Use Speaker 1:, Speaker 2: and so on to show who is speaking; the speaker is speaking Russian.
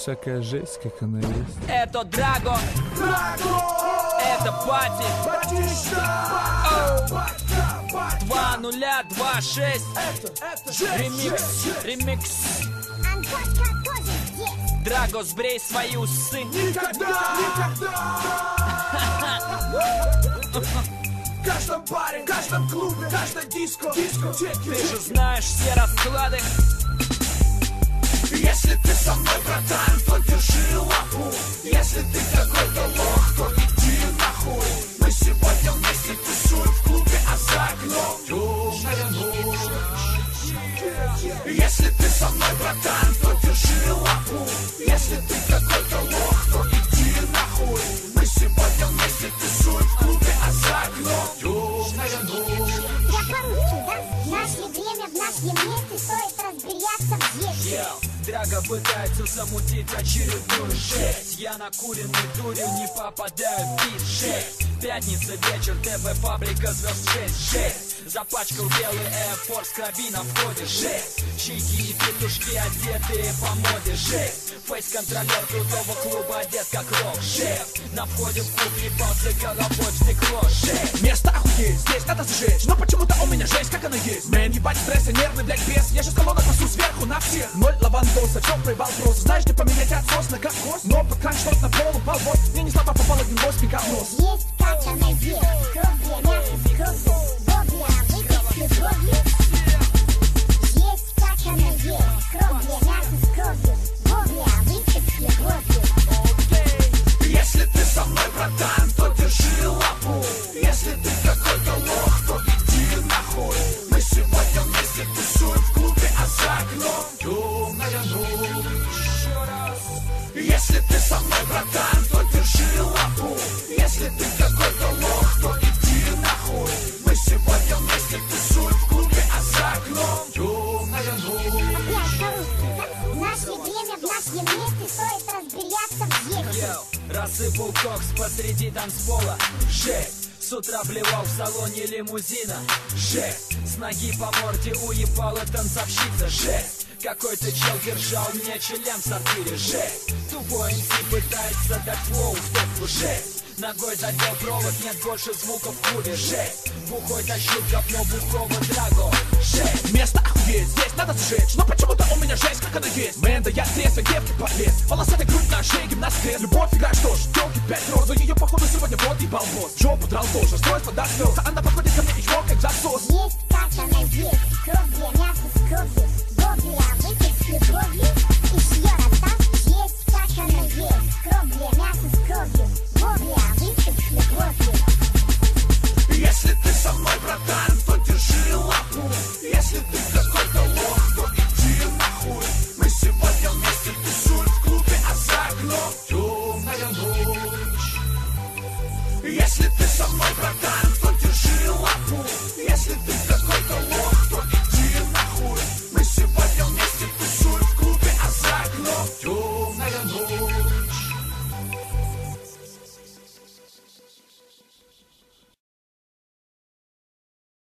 Speaker 1: всякая жесть, как она есть.
Speaker 2: Это Драго, это Пати, 2026. Ремикс. Драго, сбрей свои усы.
Speaker 3: Никогда. В каждом баре, в каждом клубе, в каждой дискотеке.
Speaker 2: Ты же знаешь все расклады.
Speaker 3: Если ты со мной, братан, то держи лапу. Если ты какой-то лох, то иди нахуй. Мы сегодня вместе тусуем в клубе, а за окном темная ночь. Если ты со мной, братан, то держи лапу. Если ты какой-то лох, то иди нахуй. Мы сегодня вместе тусуем в клубе, а за окном темная ночь.
Speaker 4: Я по-русски, да? В наше время, в нашем месте стоит разбираться в вещи.
Speaker 2: Драго пытается замутить очередную жесть. Я накуренный дурью, не попадаю в бит. 6. Пятница, вечер, ТВ, фабрика звезд 6. Запачкал белый Air Force, крови на входе 6. Чайки и петушки одетые по моде 6. Фейс-контролер крутого клуба одет как рок 6. На входе в клуб ебался головой в стекло 6.
Speaker 3: Место охуеть, здесь надо сжечь. Но почему-то у меня жесть, как она есть. Мэн, ебать стресс и нервный, блядь, бес. Я сейчас колонок носу сверху на всех. 0 лавандоса, чё проебал просто. Знаешь, где поменять отсос на кокос. Но под кронштот на полу полбот. Мне не слабо попал один гвоздь, говнос.
Speaker 4: Есть как она есть. Кровь для мяса с кровью. Бобля, выпить с любовью. Есть как она есть. Кровь для мяса с кровью. Бобля, выпить с любовью.
Speaker 3: Если ты со мной, братан, то держи лапу. Если ты какой-то лох, то иди нахуй. Мы сегодня вместе тусуем в клубе, а за окном темная ночь. Если ты со мной, братан, то держи лапу. Если ты какой-то лох, то иди нахуй. Мы сегодня вместе тусуем в клубе, а за окном темная ночь.
Speaker 4: Опять по-русски, да? В наше время, в нашем месте стоит разбираться в вещи.
Speaker 2: Рассыпал кокс посреди танцпола 6. С утра блевал в салоне лимузина 6. С ноги по морде уебала танцовщица 6. Какой-то чел держал мне член в сортире 6. Тупой МС пытается дать флоу в топку 6. Ногой задел провод, нет больше звука в клубе 6. Бухой тащу говно бухого Драго 6.
Speaker 3: Место охуеть, здесь надо сжечь. Но почему-то у меня жесть, как она есть. Мэн, да я трезвый, девки полез. Волосатый грудь на шее, гимнасткресс. Любовь, фига, что ж, тёлки 5 роз. Но ее походу сегодня вот ебал босс. Жопу драл тоже, стройство до слез. Она подходит ко мне и чмок, как засос.
Speaker 4: Есть как она есть. Кровь для мяса с кровью. Бобля, выпить с любовью. Еще раз, да? Есть как она есть. Кровь для мяса с кровью. Бобля, выпить с любовью.
Speaker 3: Если ты со мной, братан, то держи лапу. Если ты какой-то лох, то иди нахуй. Мы сегодня вместе тусуем в клубе, а за окном темная ночь. Если ты со мной,